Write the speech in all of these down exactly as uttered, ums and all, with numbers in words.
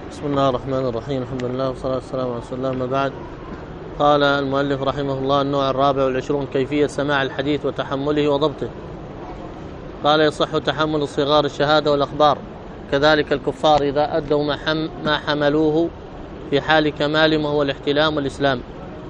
بسم الله الرحمن الرحيم. الحمد لله والصلاة والسلام على رسول الله. ما بعد، قال المؤلف رحمه الله: النوع الرابع والعشرون كيفية سماع الحديث وتحمله وضبطه. قال: يصح تحمل الصغار الشهادة والأخبار، كذلك الكفار إذا أدوا ما, حم ما حملوه في حال كمالهم وهو الاحتلام والإسلام.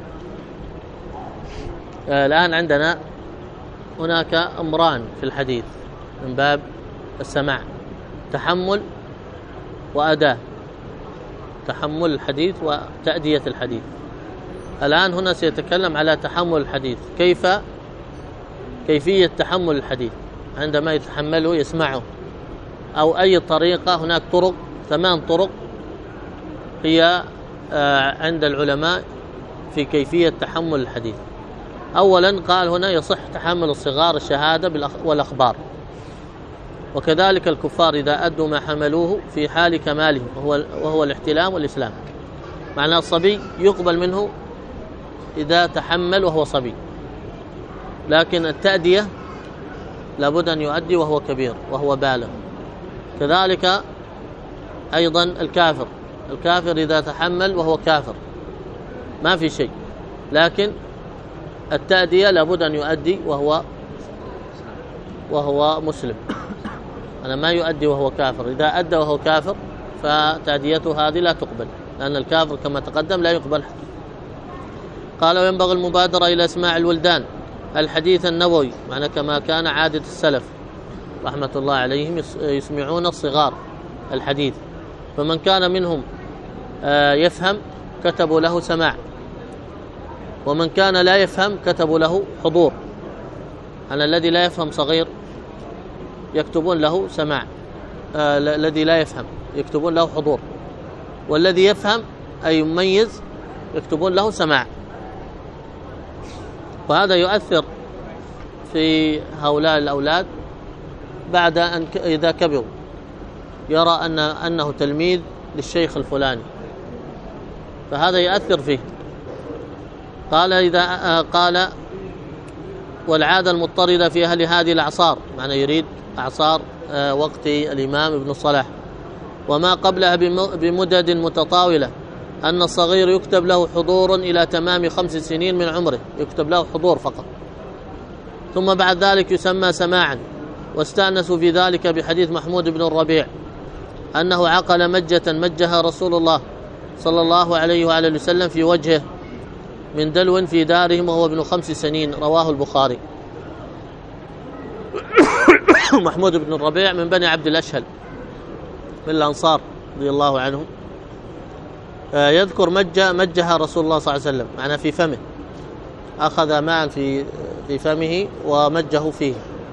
آه الآن عندنا هناك أمران في الحديث من باب السماع: تحمل وأداء، تحمل الحديث وتأدية الحديث. الآن هنا سيتكلم على تحمل الحديث، كيف كيفية تحمل الحديث عندما يتحمله يسمعه، أو أي طريقة. هناك طرق، ثمان طرق هي عند العلماء في كيفية تحمل الحديث. أولا قال هنا: يصح تحمل الصغار الشهادة والأخبار، وكذلك الكفار إذا أدوا ما حملوه في حال كمالهم وهو, وهو الاحتلام والإسلام. معنى الصبي يقبل منه إذا تحمل وهو صبي، لكن التأدية لابد أن يؤدي وهو كبير وهو بالغ. كذلك أيضا الكافر، الكافر إذا تحمل وهو كافر ما في شيء، لكن التأدية لابد أن يؤدي وهو وهو مسلم. أنا ما يؤدي وهو كافر، إذا أدى وهو كافر فتأديته هذه لا تقبل، لأن الكافر كما تقدم لا يقبل. قال: وينبغي المبادرة إلى اسماع الولدان الحديث النبوي، معنى كما كان عادة السلف رحمة الله عليهم يسمعون الصغار الحديث، فمن كان منهم يفهم كتبوا له سماع، ومن كان لا يفهم كتبوا له حضور. أنا الذي لا يفهم صغير يكتبون له سماع، آه الذي لا يفهم يكتبون له حضور، والذي يفهم أي يميز يكتبون له سماع. وهذا يؤثر في هؤلاء الأولاد بعد أن إذا كبروا يرى أن أنه تلميذ للشيخ الفلاني، فهذا يؤثر فيه. قال إذا آه قال: والعادة المضطردة في أهل هذه الأعصار، معنى يريد أعصار آه وقت الإمام ابن الصلاح وما قبلها بمدد متطاولة، أن الصغير يكتب له حضور إلى تمام خمس سنين من عمره، يكتب له حضور فقط، ثم بعد ذلك يسمى سماعا. واستأنسوا في ذلك بحديث محمود بن الربيع أنه عقل مجة مجها رسول الله صلى الله عليه وعلى وسلم في وجهه من دلو في دارهم وهو ابن خمس سنين، رواه البخاري. محمود بن الربيع من بني عبد الأشهل من الأنصار رضي الله عنهم، يذكر مجة مجها رسول الله صلى الله عليه وسلم، معنى في فمه، أخذ ماء في في فمه ومجه فيه.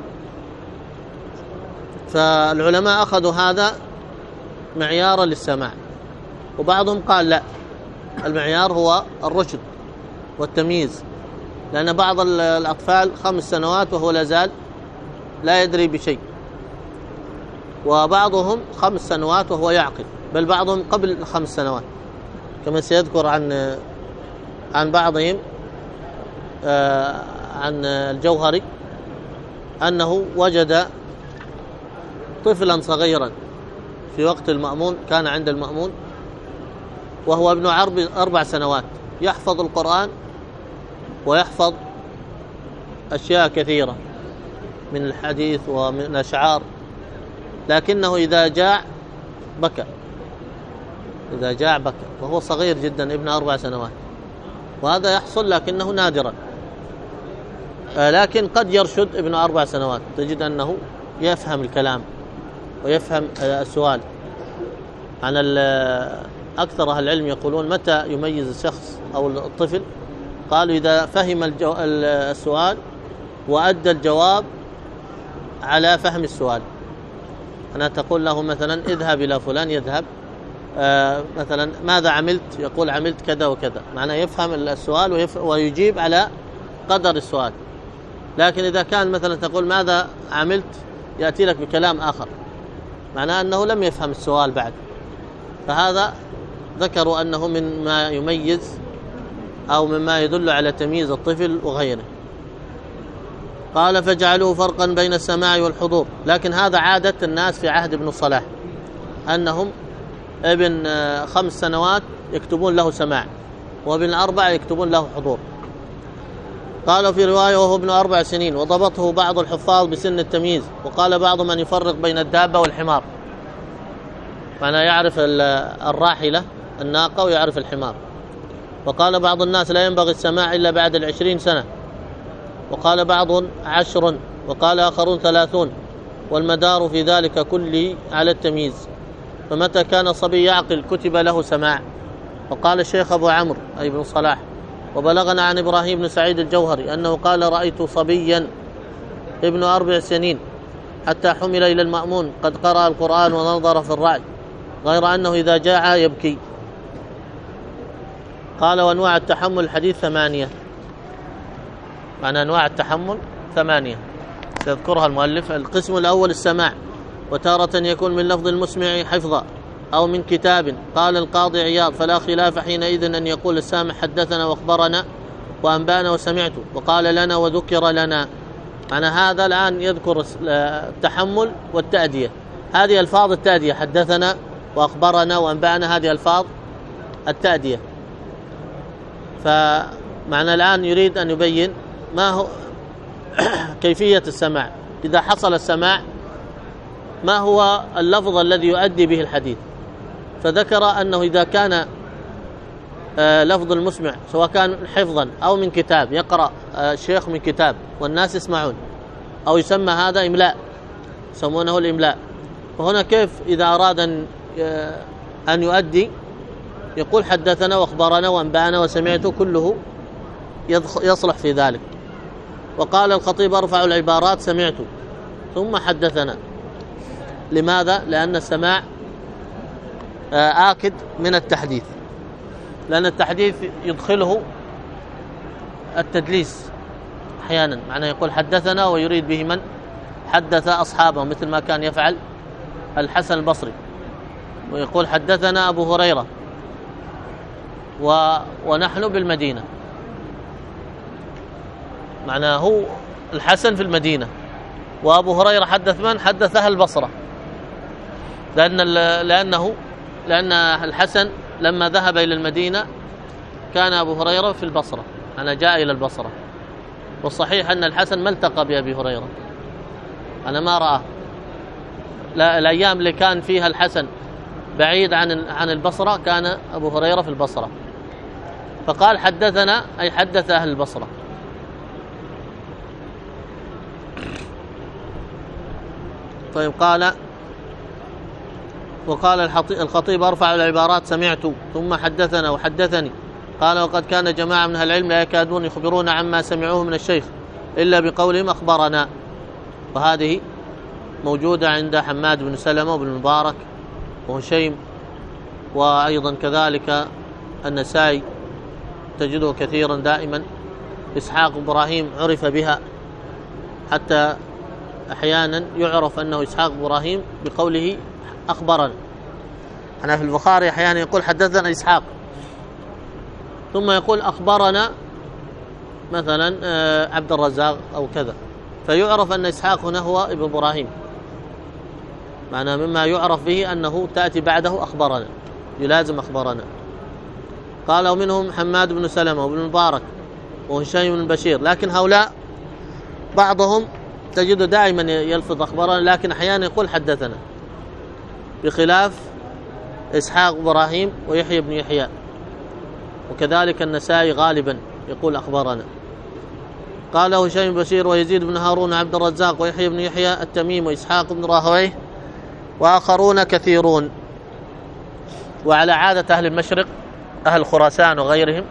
فالعلماء أخذوا هذا معيارا للسماع، وبعضهم قال لا، المعيار هو الرشد والتمييز، لأن بعض الأطفال خمس سنوات وهو لا زال لا يدري بشيء، وبعضهم خمس سنوات وهو يعقل، بل بعضهم قبل خمس سنوات، كما سيذكر عن عن بعضهم آه عن الجوهري أنه وجد طفلا صغيرا في وقت المأمون، كان عند المأمون وهو ابن أربع سنوات، يحفظ القرآن ويحفظ أشياء كثيرة من الحديث ومن الأشعار، لكنه إذا جاع بكى، إذا جاع بكى، وهو صغير جدا ابن أربع سنوات، وهذا يحصل لكنه نادرا. لكن قد يرشد ابن أربع سنوات، تجد أنه يفهم الكلام ويفهم السؤال. عن أكثر أهل العلم يقولون متى يميز الشخص أو الطفل؟ قالوا إذا فهم السؤال وأدى الجواب على فهم السؤال. أنا تقول له مثلا اذهب إلى فلان، يذهب. آه مثلا ماذا عملت؟ يقول عملت كذا وكذا، معناه يفهم السؤال ويجيب على قدر السؤال. لكن إذا كان مثلا تقول ماذا عملت، يأتي لك بكلام آخر، معناه أنه لم يفهم السؤال بعد. فهذا ذكروا أنه من ما يميز أو مما يدل على تمييز الطفل وغيره. قال: فجعلوه فرقا بين السماع والحضور. لكن هذا عادة الناس في عهد ابن الصلاح، أنهم ابن خمس سنوات يكتبون له سماع، وابن أربع يكتبون له حضور. قالوا في رواية وهو ابن أربع سنين، وضبطه بعض الحفاظ بسن التمييز، وقال بعض من يفرق بين الدابة والحمار، معناه يعرف الراحلة الناقة ويعرف الحمار. وقال بعض الناس لا ينبغي السماع إلا بعد العشرين سنة، وقال بعض عشر، وقال آخرون ثلاثون، والمدار في ذلك كله على التمييز، فمتى كان الصبي يعقل كتب له سماع. وقال الشيخ أبو عمرو أي بن صلاح: وبلغنا عن إبراهيم بن سعيد الجوهري أنه قال: رأيت صبيا ابن أربع سنين حتى حمل إلى المأمون قد قرأ القرآن ونظر في الرعي، غير أنه إذا جاع يبكي. قال: وأنواع التحمل الحديث ثمانية، معنى أنواع التحمل ثمانية سيذكرها المؤلف. القسم الأول السماع، وتارة يكون من لفظ المسمع حفظا أو من كتاب. قال القاضي عياض: فلا خلاف حينئذ أن يقول السامع حدثنا وأخبرنا وأنبانا وسمعت، وقال لنا وذكر لنا. معنى هذا الآن يذكر التحمل والتأدية، هذه ألفاظ التأدية، حدثنا وأخبرنا وأنبانا، هذه ألفاظ التأدية. فمعنى الآن يريد أن يبين ما هو كيفية السماع، إذا حصل السماع ما هو اللفظ الذي يؤدي به الحديث. فذكر أنه إذا كان لفظ المسمع سواء كان حفظا أو من كتاب، يقرأ الشيخ من كتاب والناس يسمعون، أو يسمى هذا إملاء، يسمونه الإملاء. فهنا كيف إذا أراد أن يؤدي يقول حدثنا وأخبرنا وأنبانا وسمعت، كله يصلح في ذلك. وقال الخطيب: أرفع العبارات سمعت ثم حدثنا. لماذا؟ لأن السماع آكد من التحديث، لأن التحديث يدخله التدليس أحيانا، معناه يقول حدثنا ويريد به من حدث أصحابه، مثل ما كان يفعل الحسن البصري، ويقول حدثنا أبو هريرة و... ونحن بالمدينة، معناه هو الحسن في المدينة، وأبو هريرة حدث من؟ حدث أهل البصرة، لأن لأنه لأن الحسن لما ذهب إلى المدينة كان أبو هريرة في البصرة، أنا جاء إلى البصرة. والصحيح أن الحسن ما التقى بأبي هريرة، أنا ما رآه. لا، الأيام اللي كان فيها الحسن بعيد عن عن البصرة كان أبو هريرة في البصرة، فقال حدثنا أي حدث أهل البصرة. طيب، قال وقال الخطيب: أرفع العبارات سمعت ثم حدثنا وحدثني. قال: وقد كان جماعة من أهل العلم لا يكادون يخبرون عما سمعوه من الشيخ إلا بقولهم أخبرنا، وهذه موجودة عند حماد بن سلمة وابن المبارك وهشيم، وأيضا كذلك النسائي تجده كثيرا دائما. إسحاق إبراهيم عرف بها، حتى أحيانا يعرف أنه إسحاق إبراهيم بقوله أخبرنا. أنا في البخاري أحيانا يقول حدثنا إسحاق، ثم يقول أخبرنا مثلا عبد الرزاق أو كذا، فيعرف أن إسحاق هنا هو ابن إبراهيم، معنى مما يعرف به أنه تأتي بعده أخبرنا، يلازم أخبرنا. قال: ومنهم حماد بن سلمة وابن المبارك وهشيم بن بشير، لكن هؤلاء بعضهم تجد دائما يلفظ أخبرنا، لكن أحيانا يقول حدثنا، بخلاف إسحاق إبراهيم ويحيى بن يحيى، وكذلك النسائي غالبا يقول أخبرنا. قال هشيم بن بشير ويزيد بن هارون وعبد الرزاق ويحيى بن يحيى التميم وإسحاق بن راهويه وآخرون كثيرون. وعلى عادة أهل المشرق، أهل خراسان وغيرهم،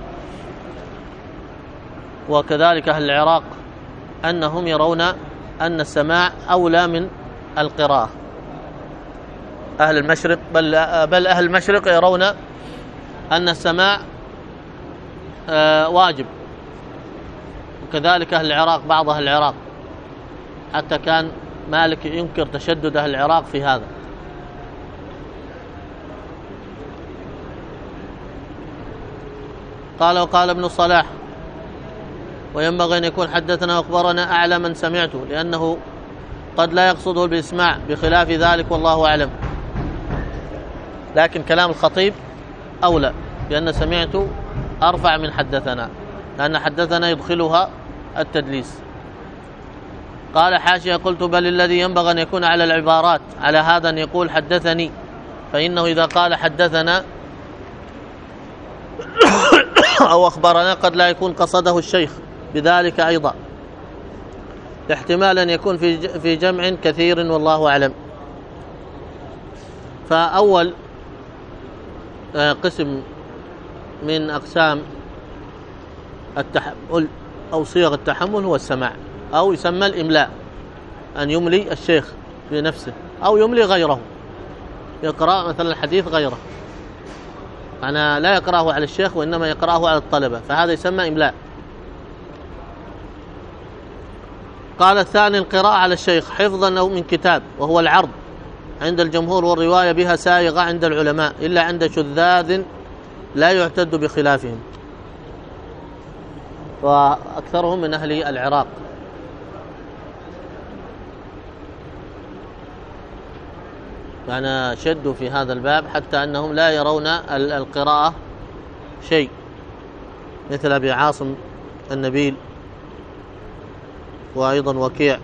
وكذلك أهل العراق، أنهم يرون أن السماع أولى من القراءة. أهل المشرق بل, بل أهل المشرق يرون أن السماع آه واجب، وكذلك أهل العراق، بعض أهل العراق، حتى كان مالك ينكر تشدد أهل العراق في هذا. قال: وقال ابن الصلاح: وينبغي أن يكون حدثنا وأخبرنا أعلى من سمعته، لأنه قد لا يقصده بالإسماع، بخلاف ذلك والله أعلم. لكن كلام الخطيب أولى، لأن سمعت أرفع من حدثنا، لأن حدثنا يدخلها التدليس. قال حاشية: قلت بل الذي ينبغي أن يكون على العبارات على هذا أن يقول حدثني، فإنه إذا قال حدثنا أو أخبرنا قد لا يكون قصده الشيخ بذلك أيضا، احتمال أن يكون في في جمع كثير والله أعلم. فأول قسم من أقسام التحمل أو صيغ التحمل هو السماع، أو يسمى الإملاء، أن يملي الشيخ بنفسه أو يملي غيره، يقرأ مثلا الحديث غيره، أنا لا يقرأه على الشيخ وإنما يقرأه على الطلبة، فهذا يسمى إملاء. قال الثاني القراءة على الشيخ حفظا أو من كتاب، وهو العرض عند الجمهور، والرواية بها سائغة عند العلماء إلا عند شذاذ لا يعتد بخلافهم، وأكثرهم من أهل العراق. يعني شدوا في هذا الباب حتى أنهم لا يرون القراءة شيء، مثل أبي عاصم النبيل وأيضا وكيع.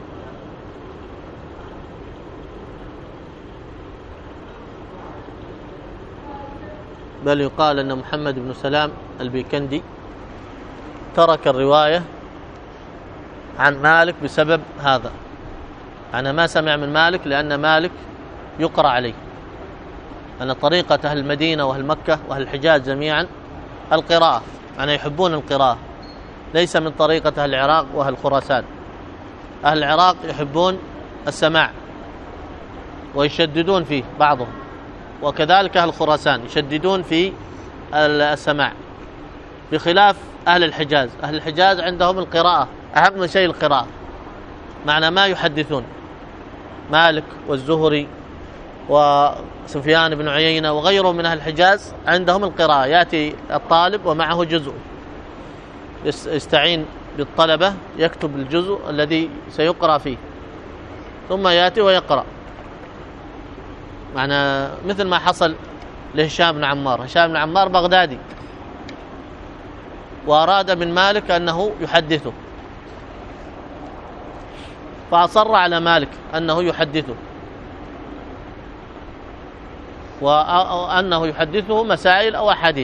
بل يقال أن محمد بن سلام البيكندي ترك الرواية عن مالك بسبب هذا، أنا ما سمع من مالك لأن مالك يقرأ عليه، أن طريقة أهل المدينة وأهل مكة وأهل الحجاز جميعا القراءة، أنا يحبون القراءة، ليس من طريقة أهل العراق وأهل خراسان. أهل العراق يحبون السماع ويشددون فيه بعضهم، وكذلك أهل خراسان يشددون في السماع، بخلاف أهل الحجاز. أهل الحجاز عندهم القراءة أهم شيء، القراءة معنى ما يحدثون. مالك والزهري وسفيان بن عيينة وغيرهم من أهل الحجاز عندهم القراءة، يأتي الطالب ومعه جزء، يستعين بالطلبة يكتب الجزء الذي سيقرأ فيه، ثم يأتي ويقرأ، معنى مثل ما حصل لهشام بن عمار. هشام بن عمار بغدادي، وأراد من مالك أنه يحدثه، فأصر على مالك أنه يحدثه، وأنه يحدثه مسائل أو أحاديث.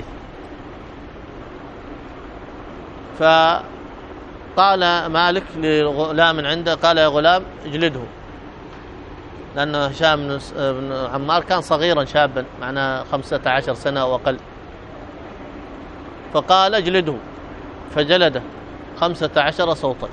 فقال مالك لغلام عنده، قال يا غلام اجلده، لأن هشام بن عمار كان صغيرا شابا، معنا خمسة عشر سنة أو أقل، فقال اجلده، فجلده خمسة عشر صوتا،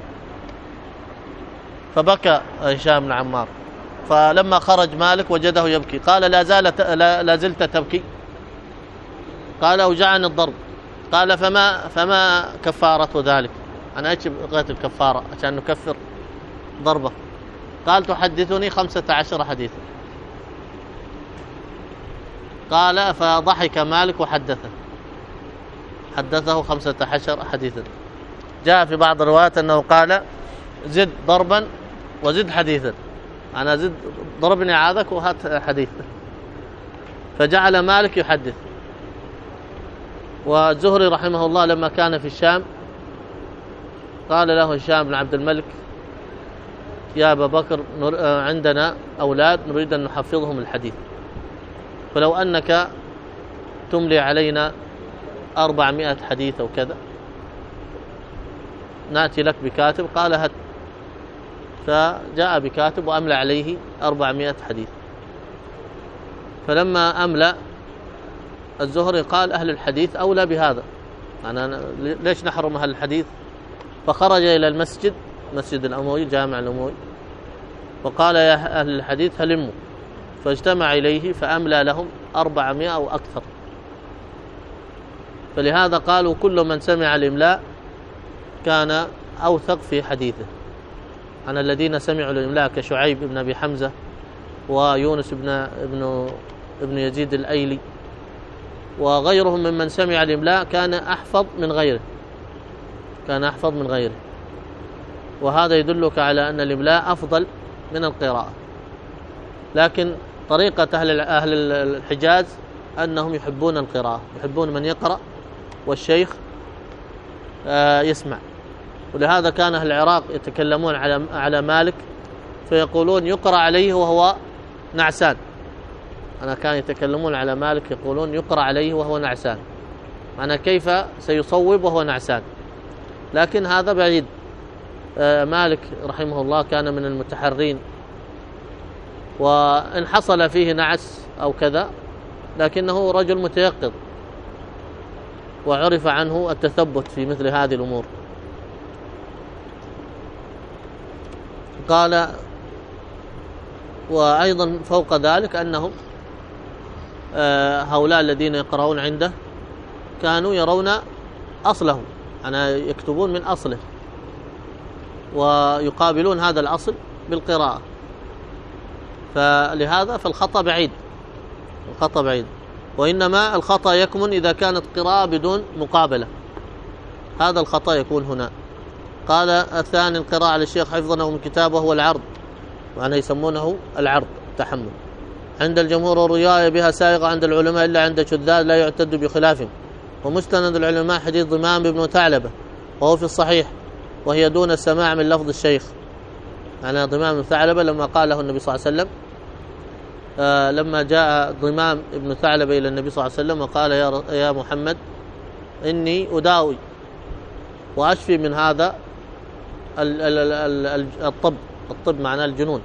فبكى هشام بن عمار. فلما خرج مالك وجده يبكي، قال لا, زالت لا زلت تبكي؟ قال أوجعني الضرب. قال فما فما كفارة ذلك؟ أنا ايش بغيت الكفارة عشان نكفر ضربه؟ قال تحدثني خمسة عشر حديثا. قال فضحك مالك وحدثه، حدثه خمسة عشر حديثا. جاء في بعض الروايات أنه قال زد ضربا وزد حديثا، أنا زد ضربني عاذك وهات حديث. فجعل مالك يحدث. والزهري رحمه الله لما كان في الشام قال له هشام بن عبد الملك يا أبا بكر عندنا أولاد نريد أن نحفظهم الحديث، فلو أنك تملي علينا أربعمائة حديث أو كذا نأتي لك بكاتب. قال هات، فجاء بكاتب وأملى عليه أربعمائة حديث. فلما أملى الزهري قال أهل الحديث أولى بهذا، أنا ليش نحرم أهل الحديث؟ فخرج إلى المسجد، مسجد الأموي، جامع الأموي، وقال يا أهل الحديث هلموا، فاجتمع إليه فأملى لهم أربعمائة أو أكثر. فلهذا قالوا كل من سمع الإملاء كان أوثق في حديثه. عن الذين سمعوا الإملاء كشعيب بن أبي حمزة ويونس بن ابن ابن يزيد الأيلي وغيرهم ممن سمع الإملاء كان أحفظ من غيره، كان أحفظ من غيره. وهذا يدلك على أن الإملاء أفضل من القراءة. لكن طريقة أهل أهل الحجاز أنهم يحبون القراءة، يحبون من يقرأ والشيخ يسمع. ولهذا كان أهل العراق يتكلمون على على مالك فيقولون يقرأ عليه وهو نعسان. أنا كانوا يتكلمون على مالك يقولون يقرأ عليه وهو نعسان، معنى كيف سيصوب وهو نعسان؟ لكن هذا بعيد. مالك رحمه الله كان من المتحرين، وإن حصل فيه نعس أو كذا لكنه رجل متيقظ، وعرف عنه التثبت في مثل هذه الأمور. قال وأيضا فوق ذلك أنهم هؤلاء الذين يقرؤون عنده كانوا يرون أصله، أنا يكتبون من أصله ويقابلون هذا الأصل بالقراءة، فلهذا فالخطأ بعيد، الخطأ بعيد. وإنما الخطأ يكمن إذا كانت قراءة بدون مقابلة، هذا الخطأ يكون هنا. قال الثاني القراءة على الشيخ حفظا من كتابه هو العرض، معنى يسمونه العرض تحمل. عند الجمهور الرواية بها سائغة عند العلماء إلا عند شذاذ لا يعتد بخلافهم. ومستند العلماء حديث ضمام بن ثعلبة وهو في الصحيح، وهي دون السماع من لفظ الشيخ. يعني ضمام بن ثعلبة لما قال له النبي صلى الله عليه وسلم، آه لما جاء ضمام بن ثعلبة إلى النبي صلى الله عليه وسلم وقال يا, يا محمد إني أداوي وأشفي من هذا الطب، الطب معناه الجنون.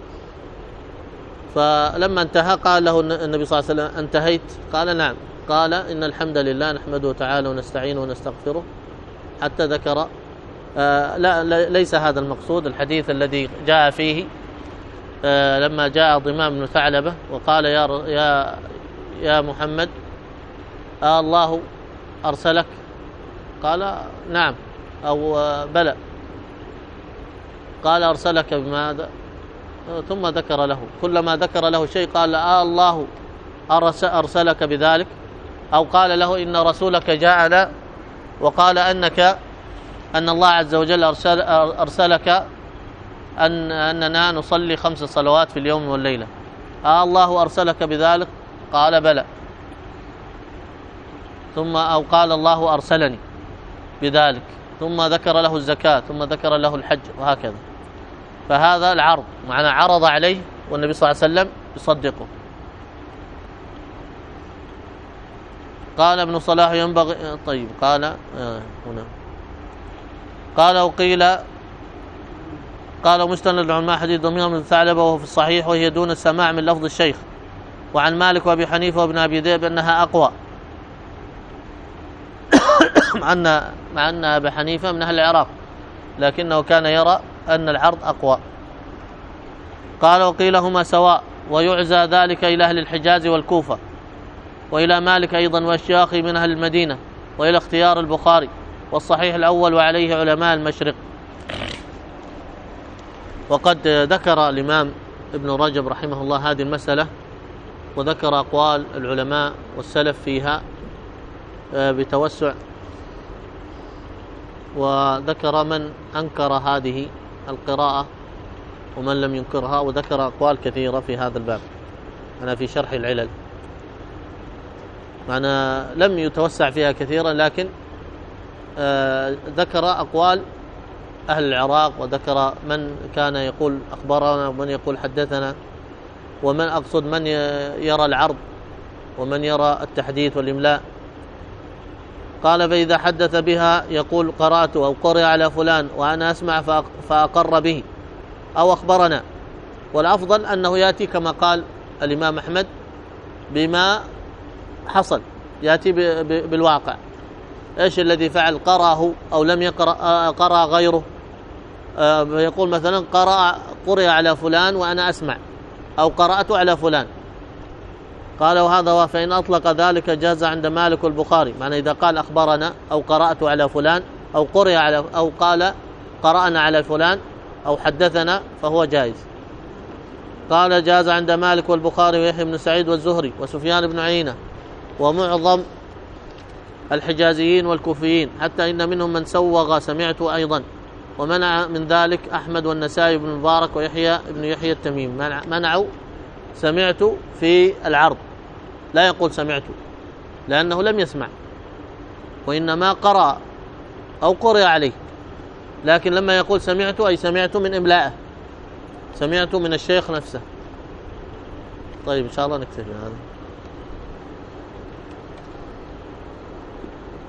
فلما انتهى قال له النبي صلى الله عليه وسلم انتهيت؟ قال نعم. قال إن الحمد لله نحمده تعالى ونستعينه ونستغفره، حتى ذكر آه لا ليس هذا المقصود، الحديث الذي جاء فيه آه لما جاء ضمام بن ثعلبة وقال يا يا يا محمد آه الله أرسلك؟ قال نعم أو آه بلى. قال أرسلك بماذا؟ ثم ذكر له، كلما ذكر له شيء قال آه الله أرسلك بذلك، أو قال له إن رسولك جاءنا وقال أنك أن الله عز وجل أرسل أرسلك أن أننا نصلي خمس صلوات في اليوم والليلة، آه الله أرسلك بذلك؟ قال بلى. ثم أو قال الله أرسلني بذلك، ثم ذكر له الزكاة، ثم ذكر له الحج، وهكذا. فهذا العرض، معنى عرض عليه والنبي صلى الله عليه وسلم يصدقه. قال ابن صلاح ينبغي طيب قال آه هنا قال وقيل قال مستند العلماء حديث ضمام بن ثعلبة وهو في الصحيح، وهي دون السماع من لفظ الشيخ. وعن مالك وابي حنيفة وابن ابي ذئب انها اقوى، مع ان مع ان ابي حنيفة من اهل العراق لكنه كان يرى ان العرض اقوى. قال وقيل هما سواء، ويعزى ذلك الى اهل الحجاز والكوفة، والى مالك ايضا والشياخي من اهل المدينة، والى اختيار البخاري، والصحيح الاول وعليه علماء المشرق. وقد ذكر الامام ابن رجب رحمه الله هذه المسألة، وذكر اقوال العلماء والسلف فيها بتوسع، وذكر من أنكر هذه القراءة ومن لم ينكرها، وذكر أقوال كثيرة في هذا الباب. أنا في شرح العلل أنا لم يتوسع فيها كثيرا، لكن آه ذكر أقوال أهل العراق، وذكر من كان يقول أخبرنا ومن يقول حدثنا، ومن أقصد من يرى العرض ومن يرى التحديث والإملاء. قال فإذا حدث بها يقول قرأت أو قرأ على فلان وأنا أسمع فأقر به أو أخبرنا. والأفضل أنه يأتي كما قال الإمام أحمد بما حصل، يأتي بالواقع، إيش الذي فعل، قرأه أو لم يقرأ، قرأ غيره، يقول مثلا قرأ قرأ على فلان وأنا أسمع، أو قرأت على فلان. قال وهذا فإن أطلق ذلك جاز عند مالك والبخاري، معنى إذا قال أخبرنا أو قرأت على فلان أو قرأ على أو قال قرأنا على فلان أو حدثنا فهو جائز. قال جاز عند مالك والبخاري ويحيى بن سعيد والزهري وسفيان بن عيينة ومعظم الحجازيين والكوفيين، حتى إن منهم من سوغ سمعت أيضا، ومنع من ذلك أحمد والنسائي بن مبارك ويحيى بن يحيى التميمي، منعوا سمعت في العرض، لا يقول سمعت لأنه لم يسمع، وإنما قرأ أو قرأ عليه. لكن لما يقول سمعت أي سمعت من إملائه، سمعت من الشيخ نفسه. طيب إن شاء الله نكتفي هذا.